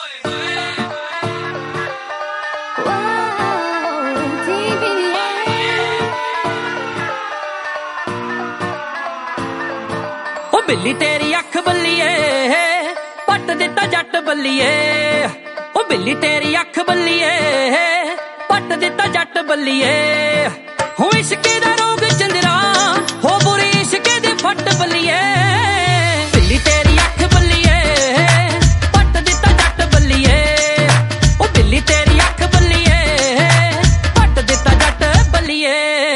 बिल्ली तेरी अख बल्लिए पट दिता जट बल्लिए ओ बिल्ली तेरी अख बल्लिए पट दिता जट बल्लिए हो इश्के दा रोग चंदरा हो बुरी इश्के दे फट बल्लिए बिल्ली तेरी अख बल्लिए पट दिता जट बल्लिए ओ बिल्ली तेरी अख बल्लिए पट दिता जट बल्लिए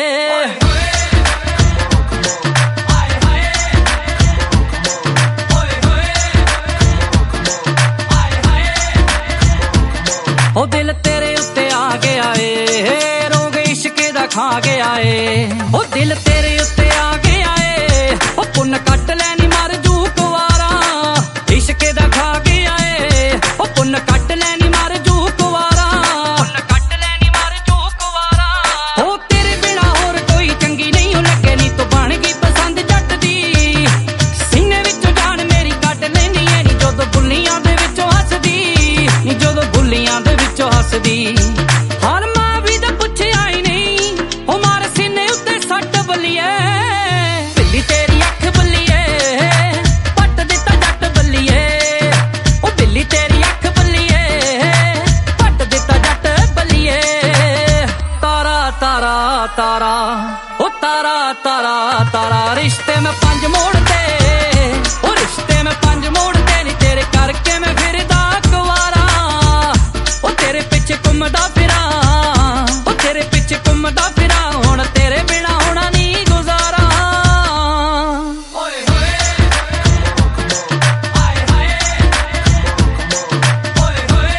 ओ दिल तेरे उत्ते आ गया ए रोग इश्के दा खा गया ए ओ दिल तेरे उत्ते आ गया ए ओ पुन्न कट लैनी मर जू कुवारा इश्के दा खा गया ए ओ पुन्न कट लैनी मर जू कुवारा पुन्न कट लैनी मर जू कुवारा ओ तेरे बिना होर कोई चंगी नहीं लगे नी तू बन गई पसंद जट दी सीने विचों जान मेरी कट लैनी ऐ नी जदों बुल्लियां दे विचों हसदी नी जदों बुल्लियां दे हसदी हाल मां भी तो पुछया ही नहीं ओ मार सीने उत्ते सट बल्लिए बिल्ली तेरी अख बल्लिए पट दिता जट बल्लिए ओ बिल्ली तेरी अख बल्लिए पट दिता जट बल्लिए तारा तारा तारा ओ तारा तारा तारा रिश्ते में पंज मोड़ते ओ रिश्ते में पंज मोड़ते नी तेरे करके मैं फिरदा कुवारा ओ तेरे पिछे घुमदा फिरा ओ तेरे पिछे घुमदा फिरा हुण तेरे बिना होना नहीं गुजारा ओए होए आए हाय ओए होए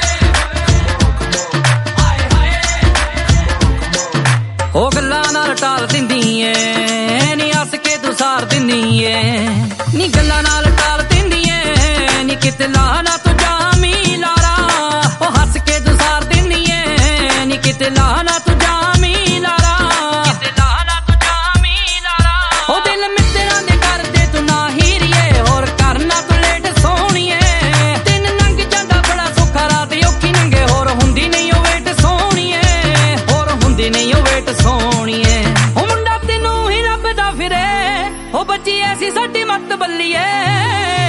आए हाय ओ गल्लां नाल टाल दिंदी ऐ नी हस के तू सार दिंदी ऐ नी गल्लां नाल टाल दिंदी ऐ नी किते ला ना तू जामी लारा ओ हस के तू सार दिंदी ऐ नी किते ला ना तू जामी लारा किते ला ना तू जामी लारा ओ दिल मित्तरां दे कर दे तू ना हीरिए और करना तू लेट सोहणीए दिन लंघ जांदा बड़ा सुखा रात औखी लंघे होर हुंदी नहीं ओ वेट सोहणीए होर हुंदी नहीं ओ वेट सोहणीए ओ मुंडा तैनूं ही रब दा फिरे ओ बच्ची ऐसी साडी मत बल्लीए